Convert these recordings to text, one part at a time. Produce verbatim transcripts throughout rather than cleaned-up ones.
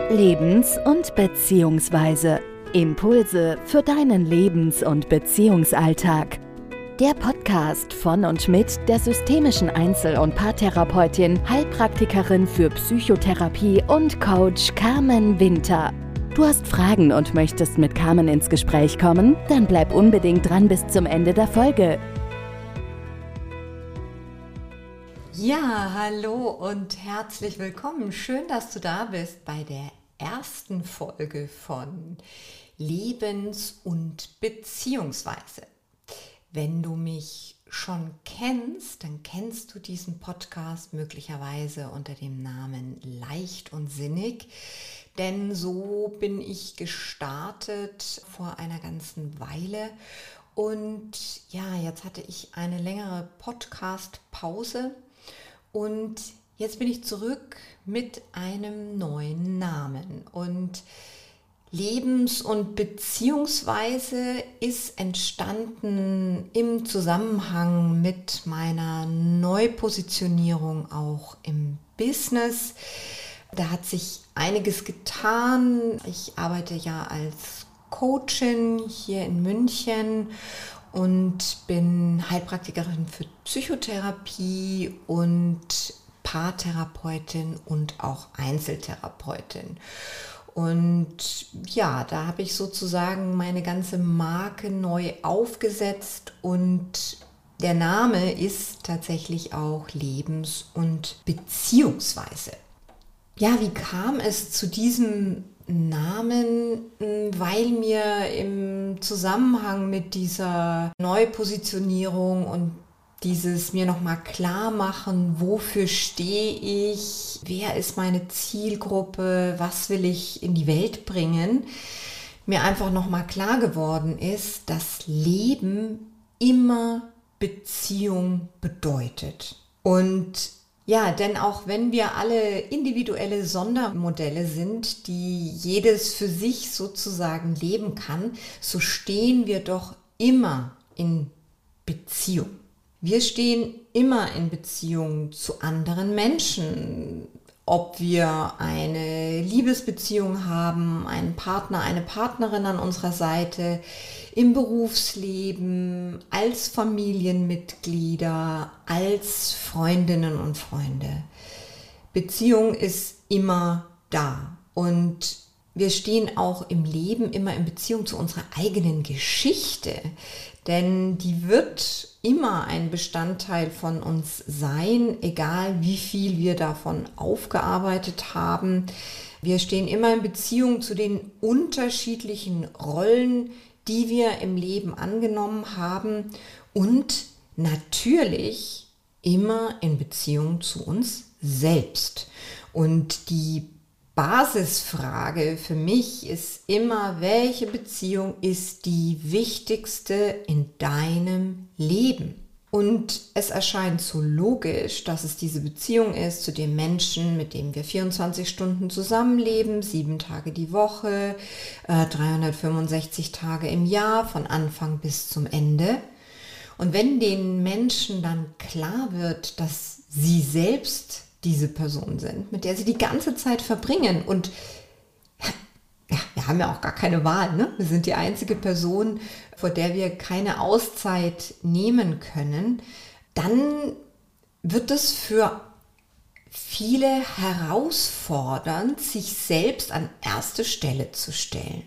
Lebens- und Beziehungsweise. Impulse für deinen Lebens- und Beziehungsalltag. Der Podcast von und mit der systemischen Einzel- und Paartherapeutin, Heilpraktikerin für Psychotherapie und Coach Carmen Winter. Du hast Fragen und möchtest mit Carmen ins Gespräch kommen? Dann bleib unbedingt dran bis zum Ende der Folge. Ja, hallo und herzlich willkommen. Schön, dass du da bist bei der ersten Folge von Lebens- und Beziehungsweise. Wenn du mich schon kennst, dann kennst du diesen Podcast möglicherweise unter dem Namen Leicht und Sinnig, denn so bin ich gestartet vor einer ganzen Weile. Und ja, jetzt hatte ich eine längere Podcast-Pause und jetzt bin ich zurück mit einem neuen Namen. Und Lebens- und Beziehungsweise ist entstanden im Zusammenhang mit meiner Neupositionierung auch im Business. Da hat sich einiges getan. Ich arbeite ja als Coachin hier in München und bin Heilpraktikerin für Psychotherapie und Paartherapeutin und auch Einzeltherapeutin. Und ja, da habe ich sozusagen meine ganze Marke neu aufgesetzt und der Name ist tatsächlich auch Lebens- und Beziehungsweise. Ja, wie kam es zu diesem Namen? Weil mir im Zusammenhang mit dieser Neupositionierung und dieses mir nochmal klar machen, wofür stehe ich, wer ist meine Zielgruppe, was will ich in die Welt bringen, mir einfach nochmal klar geworden ist, dass Leben immer Beziehung bedeutet. Und ja, denn auch wenn wir alle individuelle Sondermodelle sind, die jedes für sich sozusagen leben kann, so stehen wir doch immer in Beziehung. Wir stehen immer in Beziehung zu anderen Menschen, ob wir eine Liebesbeziehung haben, einen Partner, eine Partnerin an unserer Seite, im Berufsleben, als Familienmitglieder, als Freundinnen und Freunde. Beziehung ist immer da und wir stehen auch im Leben immer in Beziehung zu unserer eigenen Geschichte, denn die wird immer ein Bestandteil von uns sein, egal wie viel wir davon aufgearbeitet haben. Wir stehen immer in Beziehung zu den unterschiedlichen Rollen, die wir im Leben angenommen haben und natürlich immer in Beziehung zu uns selbst. Und die Basisfrage für mich ist immer, welche Beziehung ist die wichtigste in deinem Leben? Und es erscheint so logisch, dass es diese Beziehung ist zu dem Menschen, mit dem wir vierundzwanzig Stunden zusammenleben, sieben Tage die Woche, äh, dreihundertfünfundsechzig Tage im Jahr, von Anfang bis zum Ende. Und wenn den Menschen dann klar wird, dass sie selbst diese Person sind, mit der sie die ganze Zeit verbringen und ja, wir haben ja auch gar keine Wahl, ne? Wir sind die einzige Person, vor der wir keine Auszeit nehmen können, dann wird es für viele herausfordernd, sich selbst an erste Stelle zu stellen.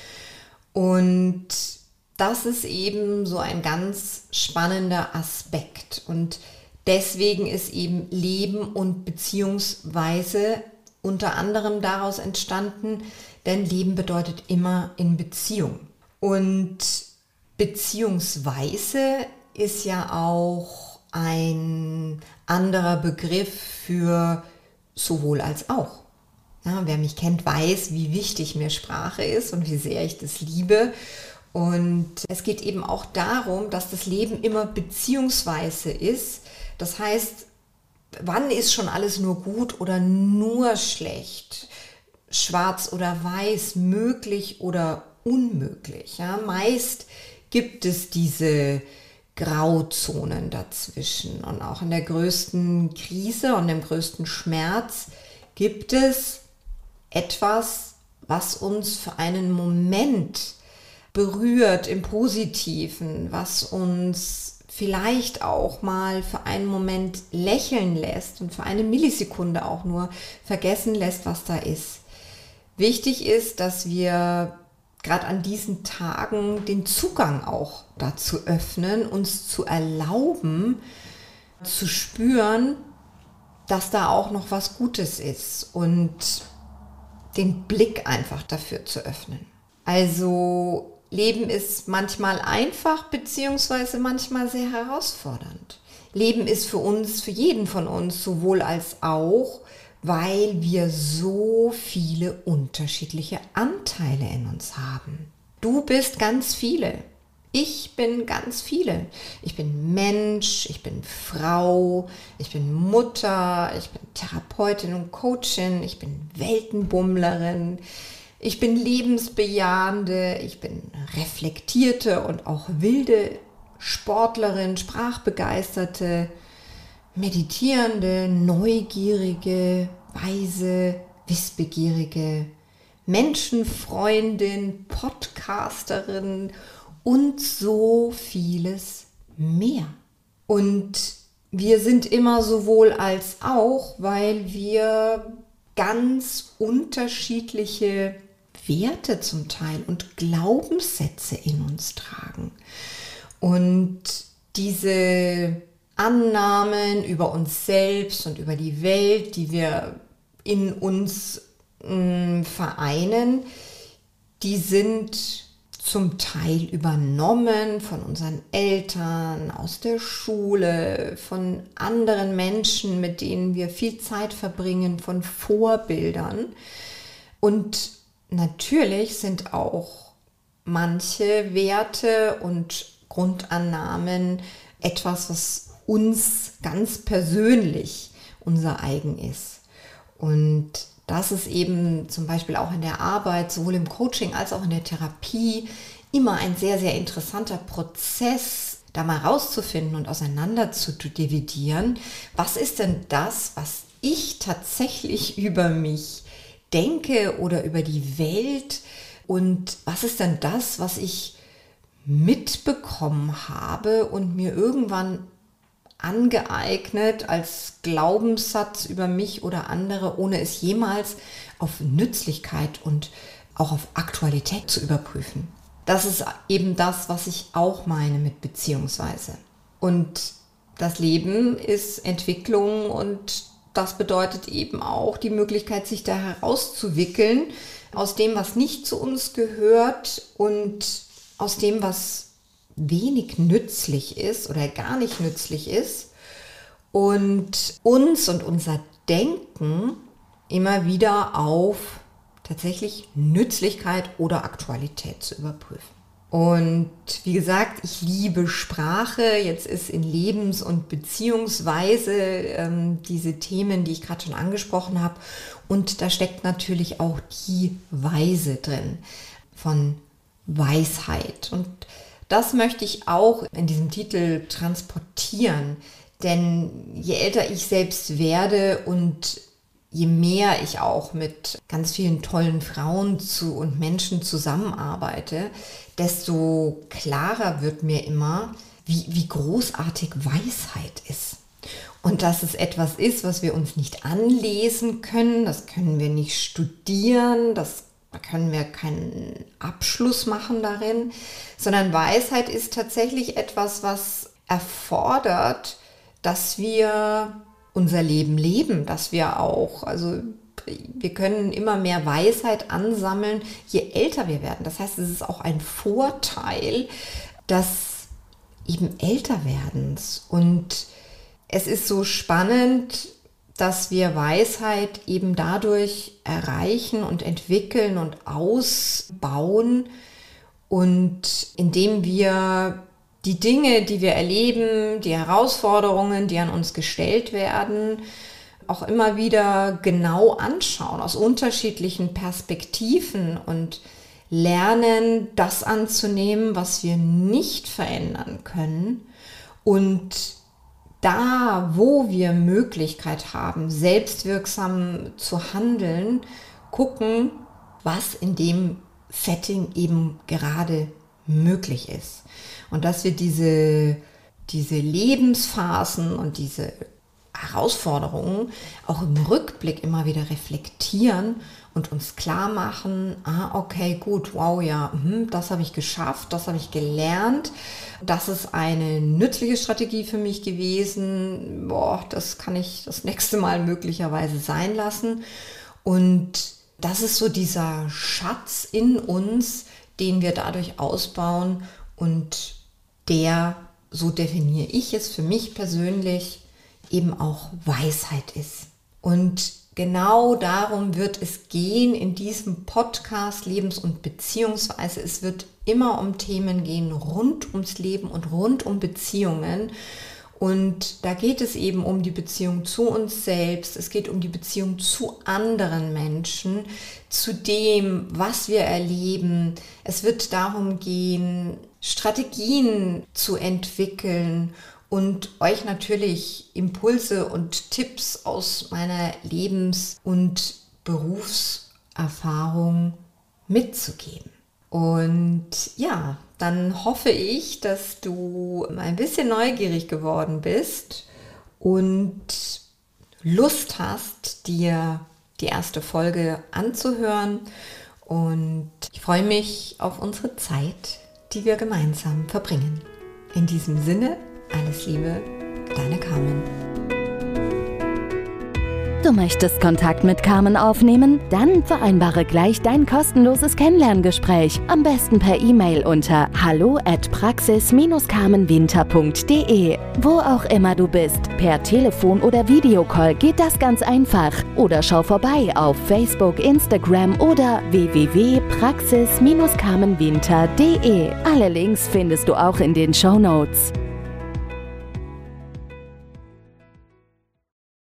Und das ist eben so ein ganz spannender Aspekt und deswegen ist eben Leben und Beziehungsweise unter anderem daraus entstanden, denn Leben bedeutet immer in Beziehung. Und Beziehungsweise ist ja auch ein anderer Begriff für sowohl als auch. Ja, wer mich kennt, weiß, wie wichtig mir Sprache ist und wie sehr ich das liebe. Und es geht eben auch darum, dass das Leben immer beziehungsweise ist. Das heißt, wann ist schon alles nur gut oder nur schlecht? Schwarz oder weiß, möglich oder unmöglich? Ja, meist gibt es diese Grauzonen dazwischen. Und auch in der größten Krise und dem größten Schmerz gibt es etwas, was uns für einen Moment berührt im Positiven, was uns vielleicht auch mal für einen Moment lächeln lässt und für eine Millisekunde auch nur vergessen lässt, was da ist. Wichtig ist, dass wir gerade an diesen Tagen den Zugang auch dazu öffnen, uns zu erlauben, zu spüren, dass da auch noch was Gutes ist und den Blick einfach dafür zu öffnen. Also Leben ist manchmal einfach beziehungsweise manchmal sehr herausfordernd. Leben ist für uns, für jeden von uns sowohl als auch, weil wir so viele unterschiedliche Anteile in uns haben. Du bist ganz viele. Ich bin ganz viele. Ich bin Mensch, ich bin Frau, ich bin Mutter, ich bin Therapeutin und Coachin, ich bin Weltenbummlerin, ich bin Lebensbejahende, ich bin reflektierte und auch wilde Sportlerin, Sprachbegeisterte, meditierende, neugierige, weise, wissbegierige, Menschenfreundin, Podcasterin und so vieles mehr. Und wir sind immer sowohl als auch, weil wir ganz unterschiedliche Werte zum Teil und Glaubenssätze in uns tragen. Und diese Annahmen über uns selbst und über die Welt, die wir in uns mh, vereinen, die sind zum Teil übernommen von unseren Eltern, aus der Schule, von anderen Menschen, mit denen wir viel Zeit verbringen, von Vorbildern. Und natürlich sind auch manche Werte und Grundannahmen etwas, was uns ganz persönlich unser eigen ist. Und das ist eben zum Beispiel auch in der Arbeit, sowohl im Coaching als auch in der Therapie, immer ein sehr, sehr interessanter Prozess, da mal rauszufinden und auseinander zu dividieren. Was ist denn das, was ich tatsächlich über mich denke oder über die Welt? Und was ist denn das, was ich mitbekommen habe und mir irgendwann angeeignet als Glaubenssatz über mich oder andere, ohne es jemals auf Nützlichkeit und auch auf Aktualität zu überprüfen. Das ist eben das, was ich auch meine mit beziehungsweise. Und das Leben ist Entwicklung und das bedeutet eben auch die Möglichkeit, sich da herauszuwickeln aus dem, was nicht zu uns gehört und aus dem, was wenig nützlich ist oder gar nicht nützlich ist und uns und unser Denken immer wieder auf tatsächlich Nützlichkeit oder Aktualität zu überprüfen. Und wie gesagt, ich liebe Sprache. Jetzt ist in Lebens- und Beziehungsweise ähm, diese Themen, die ich gerade schon angesprochen habe. Und da steckt natürlich auch die Weise drin von Weisheit. Und das möchte ich auch in diesem Titel transportieren, denn je älter ich selbst werde und je mehr ich auch mit ganz vielen tollen Frauen zu und Menschen zusammenarbeite, desto klarer wird mir immer, wie, wie großartig Weisheit ist. Und dass es etwas ist, was wir uns nicht anlesen können, das können wir nicht studieren, das Da können wir keinen Abschluss machen darin, sondern Weisheit ist tatsächlich etwas, was erfordert, dass wir unser Leben leben, dass wir auch, also wir können immer mehr Weisheit ansammeln, je älter wir werden. Das heißt, es ist auch ein Vorteil des eben Älterwerdens. Und es ist so spannend, dass wir Weisheit eben dadurch erreichen und entwickeln und ausbauen und indem wir die Dinge, die wir erleben, die Herausforderungen, die an uns gestellt werden, auch immer wieder genau anschauen aus unterschiedlichen Perspektiven und lernen, das anzunehmen, was wir nicht verändern können und da, wo wir Möglichkeit haben, selbstwirksam zu handeln, gucken, was in dem Setting eben gerade möglich ist. Und dass wir diese, diese Lebensphasen und diese Herausforderungen auch im Rückblick immer wieder reflektieren und uns klar machen, ah, okay, gut, wow, ja, das habe ich geschafft, das habe ich gelernt, das ist eine nützliche Strategie für mich gewesen, boah, das kann ich das nächste Mal möglicherweise sein lassen. Und das ist so dieser Schatz in uns, den wir dadurch ausbauen und der, so definiere ich es für mich persönlich, eben auch Weisheit ist. Und genau darum wird es gehen in diesem Podcast Lebens- und Beziehungsweise. Es wird immer um Themen gehen rund ums Leben und rund um Beziehungen. Und da geht es eben um die Beziehung zu uns selbst. Es geht um die Beziehung zu anderen Menschen, zu dem, was wir erleben. Es wird darum gehen, Strategien zu entwickeln und euch natürlich Impulse und Tipps aus meiner Lebens- und Berufserfahrung mitzugeben. Und ja, dann hoffe ich, dass du ein bisschen neugierig geworden bist und Lust hast, dir die erste Folge anzuhören. Und ich freue mich auf unsere Zeit, die wir gemeinsam verbringen. In diesem Sinne, alles Liebe, deine Carmen. Du möchtest Kontakt mit Carmen aufnehmen? Dann vereinbare gleich dein kostenloses Kennenlerngespräch. Am besten per E-Mail unter hallo at praxis Bindestrich carmenwinter punkt de. Wo auch immer du bist, per Telefon oder Videocall geht das ganz einfach. Oder schau vorbei auf Facebook, Instagram oder w w w punkt praxis Bindestrich carmenwinter punkt de. Alle Links findest du auch in den Shownotes.